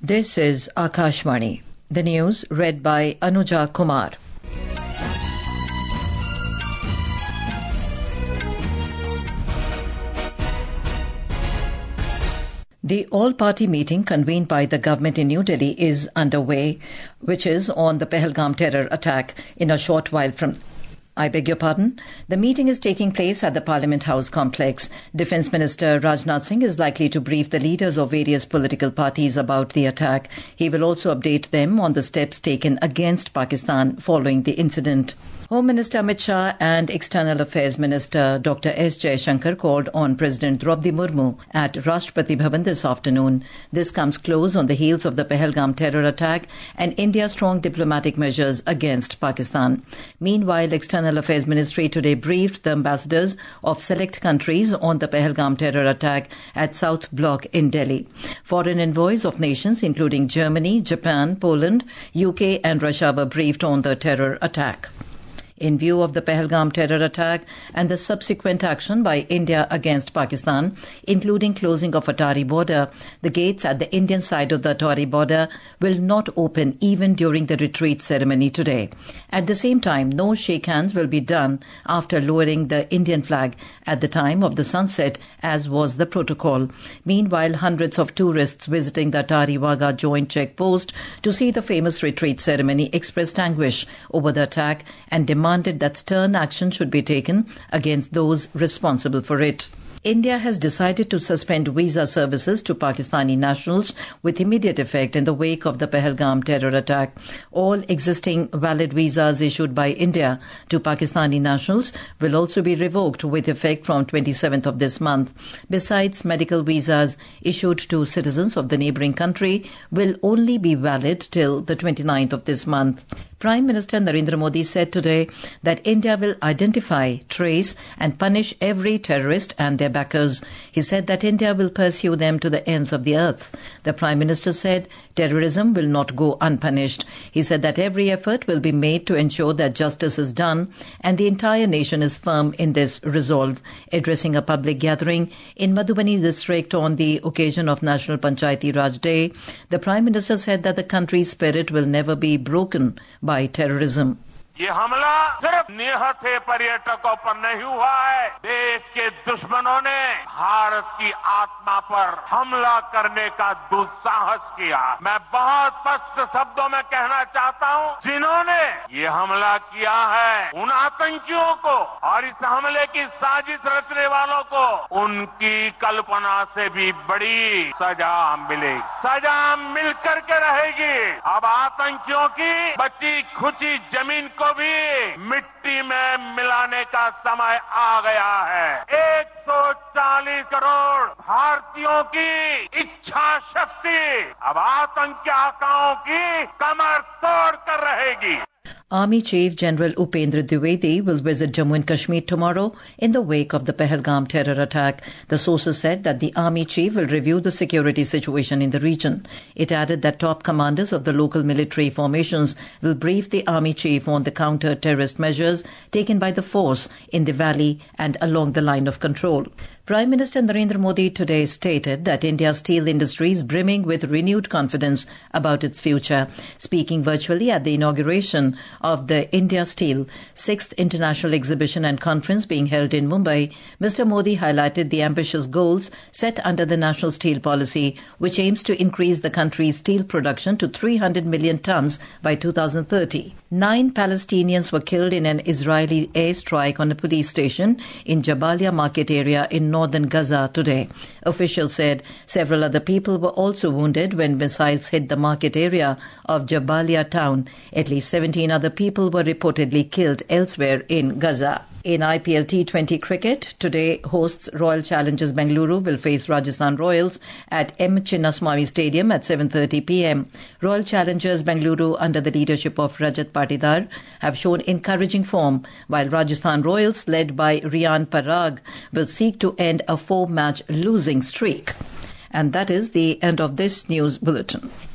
This is Akashvani. The news read by Anuja Kumar. The all-party meeting convened by the government in New Delhi is underway, which is on the Pahalgam terror attack in a short while from... I beg your pardon? The meeting is taking place at the Parliament House complex. Defence Minister Rajnath Singh is likely to brief the leaders of various political parties about the attack. He will also update them on the steps taken against Pakistan following the incident. Home Minister Amit Shah and External Affairs Minister Dr. S. Jaishankar called on President Draupadi Murmu at Rashtrapati Bhavan this afternoon. This comes close on the heels of the Pahalgam terror attack and India's strong diplomatic measures against Pakistan. Meanwhile, External Affairs Ministry today briefed the ambassadors of select countries on the Pahalgam terror attack at South Block in Delhi. Foreign envoys of nations including Germany, Japan, Poland, UK and Russia were briefed on the terror attack. In view of the Pahalgam terror attack and the subsequent action by India against Pakistan, including closing of Atari border, the gates at the Indian side of the Atari border will not open even during the retreat ceremony today. At the same time, no shake hands will be done after lowering the Indian flag at the time of the sunset, as was the protocol. Meanwhile, hundreds of tourists visiting the Atari Wagah joint checkpost to see the famous retreat ceremony expressed anguish over the attack and demanded that stern action should be taken against those responsible for it. India has decided to suspend visa services to Pakistani nationals with immediate effect in the wake of the Pahalgam terror attack. All existing valid visas issued by India to Pakistani nationals will also be revoked with effect from 27th of this month. Besides, medical visas issued to citizens of the neighbouring country will only be valid till the 29th of this month. Prime Minister Narendra Modi said today that India will identify, trace and punish every terrorist and their backers. He said that India will pursue them to the ends of the earth. The Prime Minister said terrorism will not go unpunished. He said that every effort will be made to ensure that justice is done and the entire nation is firm in this resolve. Addressing a public gathering in Madhubani district on the occasion of National Panchayati Raj Day, the Prime Minister said that the country's spirit will never be broken by terrorism. ये हमला सिर्फ निहत्थे पर्यटकों पर नहीं हुआ है, देश के दुश्मनों ने भारत की आत्मा पर हमला करने का दुस्साहस किया। मैं बहुत स्पष्ट शब्दों में कहना चाहता हूं, जिन्होंने ये हमला किया है उन आतंकियों को और इस हमले की साजिश रचने वालों को उनकी कल्पना से भी बड़ी सजा मिलेगी, सजा मिल करके रहेगी। अब आतंकियों की बची खुची जमीन को भी मिट्टी में मिलाने का समय आ गया है। 140 करोड़ भारतीयों की इच्छा शक्ति अब आतंकियों की कमर तोड़ कर रहेगी। Army Chief General Upendra Dwivedi will visit Jammu and Kashmir tomorrow in the wake of the Pahalgam terror attack. The sources said that the Army Chief will review the security situation in the region. It added that top commanders of the local military formations will brief the Army Chief on the counter-terrorist measures taken by the force in the valley and along the line of control. Prime Minister Narendra Modi today stated that India's steel industry is brimming with renewed confidence about its future. Speaking virtually at the inauguration of the India Steel 6th International Exhibition and Conference being held in Mumbai, Mr. Modi highlighted the ambitious goals set under the National Steel Policy, which aims to increase the country's steel production to 300 million tons by 2030. 9 Palestinians were killed in an Israeli airstrike on a police station in Jabalia market area in northern Gaza today. Officials said several other people were also wounded when missiles hit the market area of Jabalia town. At least 17 other people were reportedly killed elsewhere in Gaza. In IPL T20 cricket, today hosts Royal Challengers Bengaluru will face Rajasthan Royals at M. Chinnaswamy Stadium at 7:30 p.m. Royal Challengers Bengaluru, under the leadership of Rajat Patidar, have shown encouraging form, while Rajasthan Royals, led by Riyan Parag, will seek to end a 4-match losing streak. And that is the end of this news bulletin.